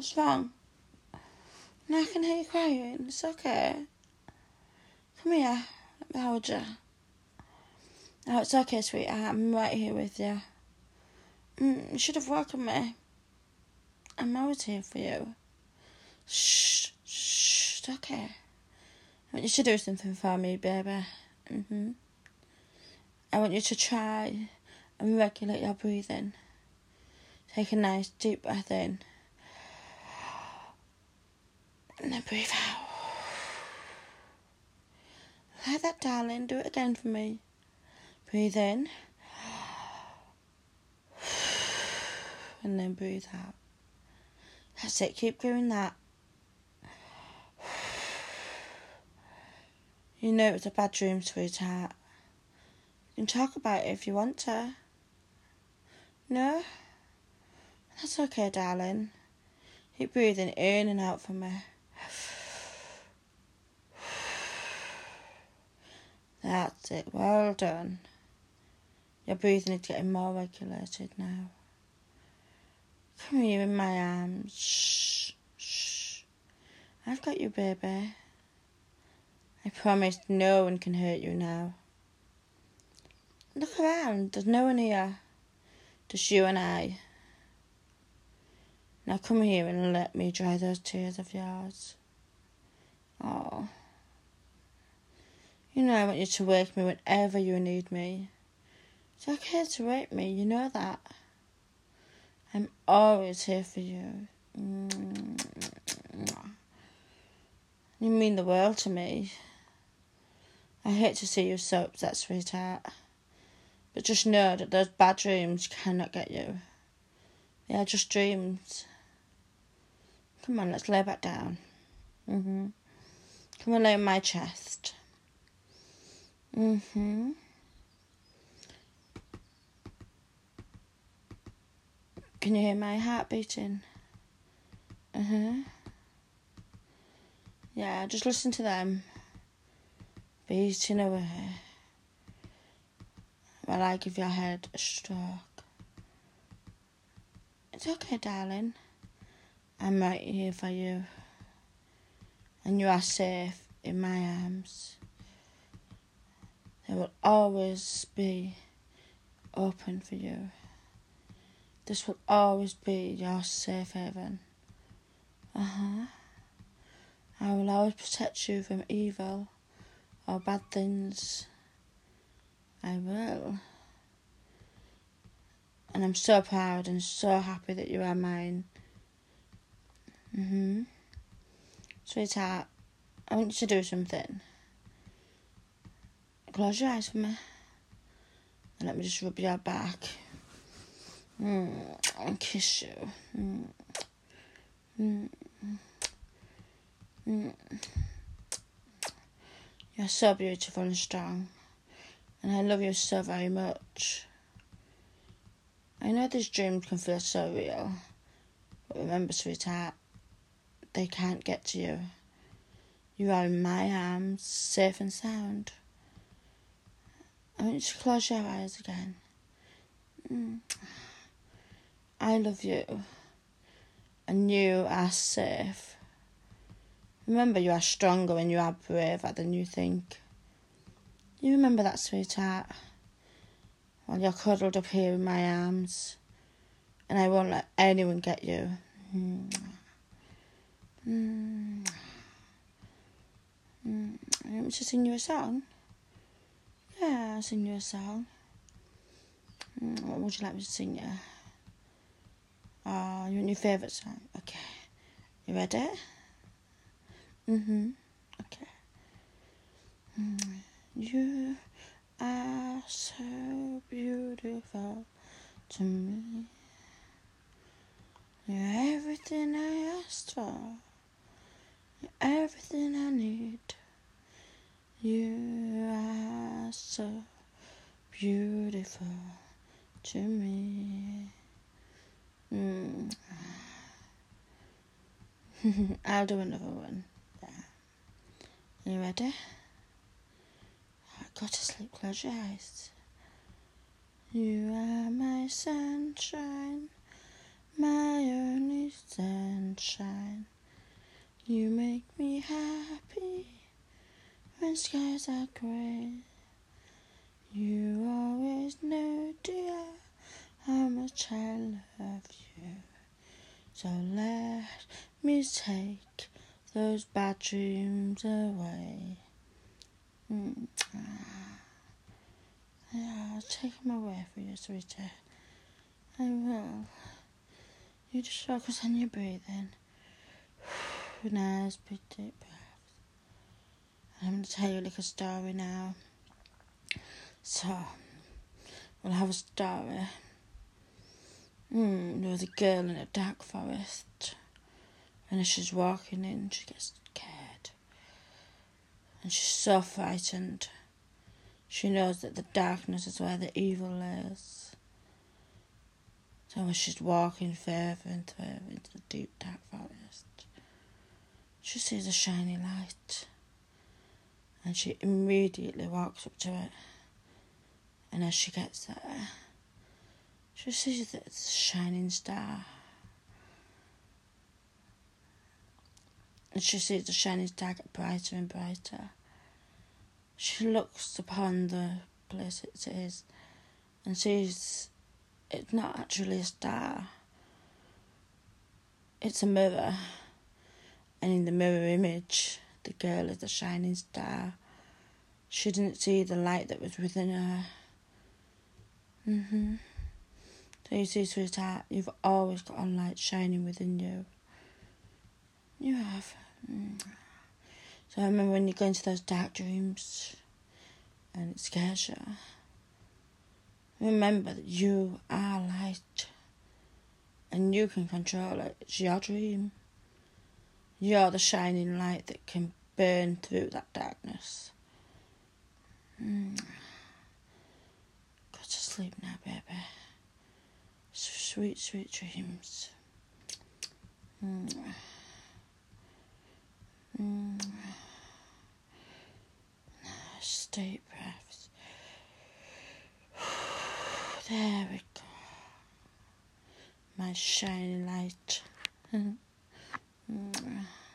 What's wrong? No, I can hear you crying. It's okay. Come here. Let me hold you. Oh, it's okay, sweetheart. I'm right here with you. You should have welcomed me. I'm always here for you. Shh. It's okay. I want you to do something for me, baby. I want you to try and regulate your breathing. Take a nice deep breath in. And then breathe out. Like that, darling. Do it again for me. Breathe in. And then breathe out. That's it. Keep doing that. You know it was a bad dream, sweetheart. You can talk about it if you want to. No? That's okay, darling. Keep breathing in and out for me. That's it. Well done. Your breathing is getting more regulated now. Come here in my arms. Shh. I've got you, baby. I promise no one can hurt you now. Look around. There's no one here. Just you and I. Now come here and let me dry those tears of yours. Oh. You know I want you to wake me whenever you need me. It's okay to wake me, you know that. I'm always here for you. You mean the world to me. I hate to see you so upset, sweetheart. But just know that those bad dreams cannot get you. They are just dreams. Come on, let's lay back down. Come and lay on my chest. Can you hear my heart beating? Yeah, just listen to them. Beating away. While I give your head a stroke. It's okay, darling. I'm right here for you. And you are safe in my arms. They will always be open for you. This will always be your safe haven. I will always protect you from evil or bad things. I will. And I'm so proud and so happy that you are mine. Sweetheart, I want you to do something. Close your eyes for me. And let me just rub your back. And kiss you. You're so beautiful and strong. And I love you so very much. I know these dreams can feel so real. But remember, sweetheart, they can't get to you. You are in my arms, safe and sound. I want you to close your eyes again. I love you. And you are safe. Remember, you are stronger and you are braver than you think. You remember that, sweetheart? While you're cuddled up here in my arms. And I won't let anyone get you. You want me to sing you a song? Yeah, I'll sing you a song. What would you like me to sing you? Oh, you want your favourite song? Okay. You ready? Okay. You are so beautiful to me. You're everything I asked for. You're everything I need. You are so beautiful to me. I'll do another one. Yeah. You ready? Go to sleep, close your eyes. You are my sunshine, my only sunshine. You make me happy when skies are grey. You always know, dear, how much I love you. So let me take those bad dreams away. Yeah, I'll take them away for you, sweetie. I will. You just focus on your breathing. Nice, big deep breath. I'm going to tell you a little story now. So, we'll have a story. There was a girl in a dark forest, and as she's walking in, she gets scared. And she's so frightened. She knows that the darkness is where the evil lies. So as she's walking further and further into the deep dark forest, she sees a shiny light. And she immediately walks up to it. And as she gets there, she sees that it's a shining star. And she sees the shining star get brighter and brighter. She looks upon the place it is and sees it's not actually a star. It's a mirror. And in the mirror image, the girl is the shining star. She didn't see the light that was within her. So you see, sweetheart, you've always got a light shining within you. You have. So I remember when you go into those dark dreams and it scares you, remember that you are light and you can control it. It's your dream. You're the shining light that can burn through that darkness. Go to sleep now, baby. Sweet, sweet dreams. Nice deep breaths. There we go. My shining light.